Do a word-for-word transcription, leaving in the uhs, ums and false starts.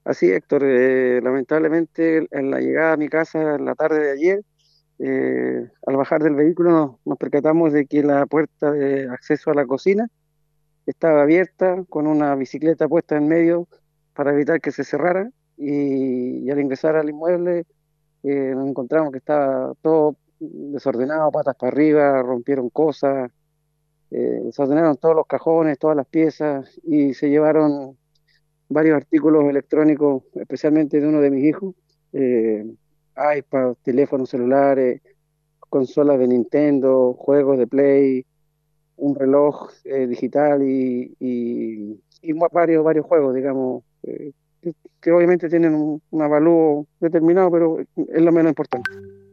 Así, Héctor, eh, lamentablemente en la llegada a mi casa en la tarde de ayer, eh, al bajar del vehículo nos, nos percatamos de que la puerta de acceso a la cocina estaba abierta con una bicicleta puesta en medio para evitar que se cerrara y, y al ingresar al inmueble eh, nos encontramos que estaba todo desordenado, patas para arriba, rompieron cosas, eh, desordenaron todos los cajones, todas las piezas y se llevaron varios artículos electrónicos, especialmente de uno de mis hijos, eh, iPad, teléfonos celulares, consolas de Nintendo, juegos de Play, un reloj eh, digital y, y, y ma- varios, varios juegos, digamos, eh, que, que obviamente tienen un, un avalúo determinado, pero es lo menos importante.